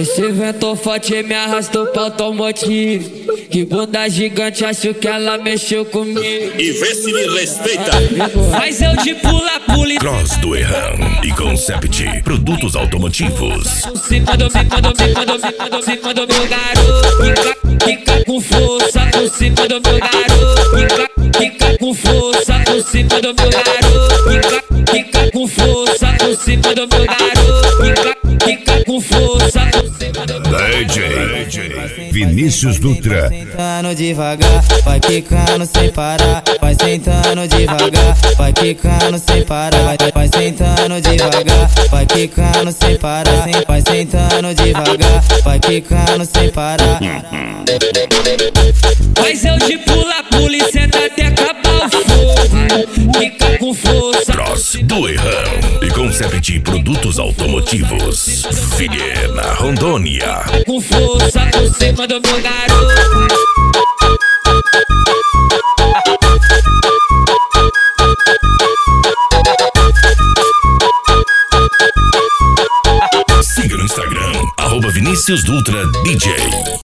Esse vento forte me arrastou pra automotivo. Que bunda gigante, acho que ela mexeu comigo. E vê se me respeita. Faz eu de pula-pula. Cross do Erran e Concept Produtos Automotivos. Mandou meu garoto. Fica com força por cima do meu garoto. Fica com força por cima do meu garoto. Fica com força por cima do meu garoto. Fica com força por cima do meu garoto. DJ Vinícius Dutra. Vai sentando devagar, vai quicando sem parar. Vai sentando devagar, vai quicando sem parar. Vai sentando devagar, vai quicando sem parar. Vai sentando devagar, vai quicando sem parar. Faz eu de pula-pula e senta até acabar o fogo. Fica com força. Cross do Erran e Concept Produtos Automotivos. Vilhena, Rondônia. Com força por cima do meu garoto. Siga no Instagram, @Vinícius Dutra DJ.